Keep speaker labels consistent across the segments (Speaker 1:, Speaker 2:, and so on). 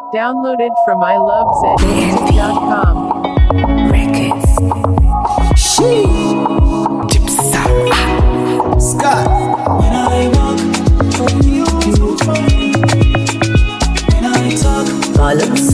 Speaker 1: Downloaded from ilovezmusic.com.
Speaker 2: Records.
Speaker 3: Scott. When I walk, you always hold my hand. When I talk,
Speaker 2: Bollocks.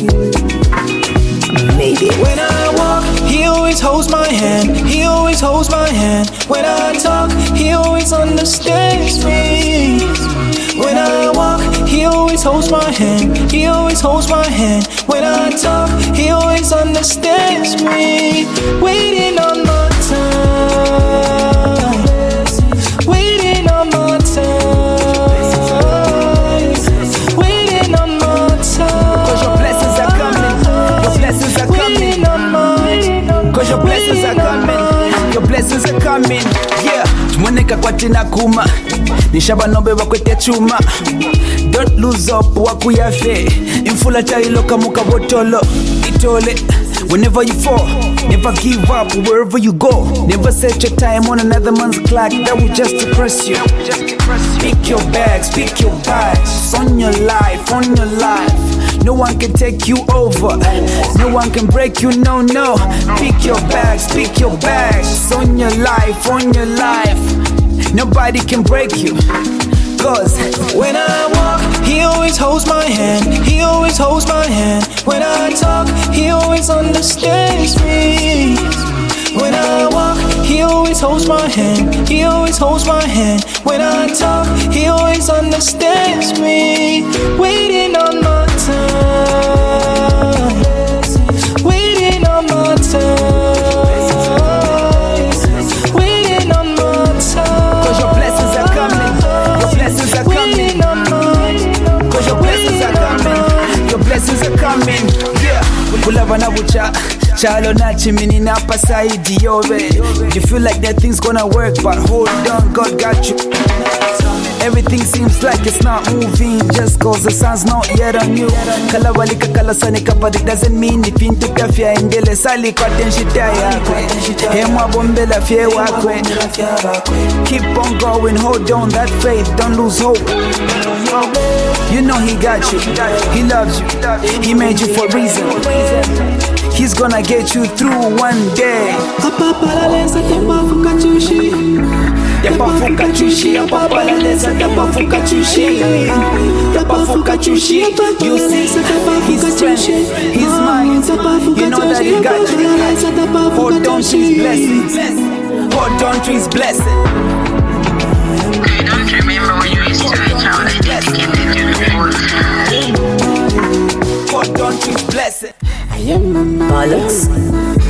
Speaker 2: Maybe.
Speaker 3: when I walk, he always holds my hand. He always holds my hand. When I talk, he always understands me. When I walk, he always holds my hand. He always holds my hand. When I talk, he always understands me. Waiting on my time. Waiting on my time. Waiting on my time.
Speaker 4: 'Cause your blessings are coming. Your blessings are coming.
Speaker 3: Waiting on my
Speaker 4: 'Cause your blessings are coming. Your blessings are coming. Yeah. Chmoneka kwatina kuma. Nishaba nobe wakwete chuma. Don't lose up wakuyafe. Infula chailoka muka botolo. Itole. Whenever you fall, never give up wherever you go. Never set your time on another man's clock. That will just depress you. Pick your bags, pick your bags. On your life, on your life. No one can take you over. No one can break you, no, no. Pick your bags, pick your bags. On your life, on your life. Nobody can break you. Cause
Speaker 3: when I walk, he always holds my hand. He always holds my hand. When I talk, he always understands me. When I walk, he always holds my hand. He always holds my hand. When I talk, he always understands me. Waiting on my time. Waiting on my time. Waiting on my time.
Speaker 4: 'cause your blessings are coming. Your blessings are coming.
Speaker 3: Waiting on my
Speaker 4: 'Cause your blessings are coming. Your blessings are coming. Yeah. Kulava na bucha. Chalo na chimini na pasaidi yobe. You feel like that thing's gonna work, but hold on, God got you. Everything seems like it's not moving just cause the sun's not yet on you. Kalabalika kalasanika, but it doesn't mean if into kafia ingele sali kwa tenshita yakwe. Hemwa bombela fie wakwe. Keep on going, hold on that faith, don't lose hope. You know he got you, he loves you, he made you for a reason. He's gonna get you through one day. Yapafuka chushi, yapapalaleza, yapafuka chushi. Yapafuka chushi, you see his strength, his mind. You know that he got you. Hold on to his blessings. Hold on to his blessing.
Speaker 5: I don't remember when you used to reach out. I dedicated you to God.
Speaker 4: Hold on to his blessing.
Speaker 2: Bollocks.